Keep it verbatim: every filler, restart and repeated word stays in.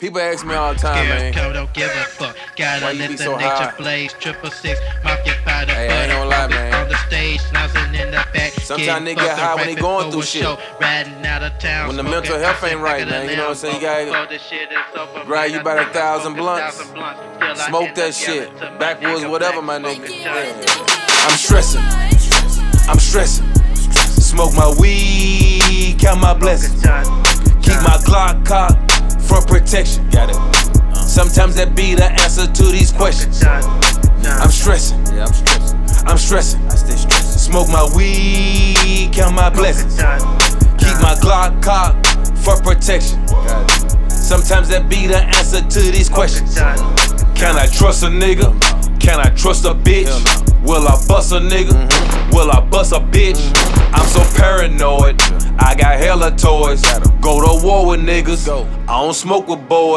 People ask me all the time, man. Scarecrow don't give a fuck. Gotta Why you let be the so nature high? blaze. Triple six, mafia powder, Hey, I ain't butter, gonna lie, pump it man. on the stage, snousing in the back. Sometimes getting they get fucked high up when right they going before through a shit. show, riding out of town. When the smoking mental health outside ain't right, back of man, the you know what I'm saying? You gotta Lambo. Before the shit is over, grab you man, about I a think I thousand smoked a blunts. thousand blunts. Still I Smoke end that up shit. yelling to my Backwoods, nigga whatever, Black. my nigga. Smoke a Yeah. I'm stressing. I'm stressing. Smoke my weed, count my blessings. Keep my Glock cocked for protection. Got it. Sometimes that be the answer to these questions. I'm stressing. Yeah, I'm stressing. I'm stressing. I stay stressing. Smoke my weed, count my blessings. Keep my Glock cocked for protection. Got it. Sometimes that be the answer to these questions. Can I trust a nigga? Can I trust a bitch? Will I bust a nigga? Mm-hmm. Will I bust a bitch? Mm-hmm. I'm so paranoid. I got hella toys. Go to war with niggas. I don't smoke with boys.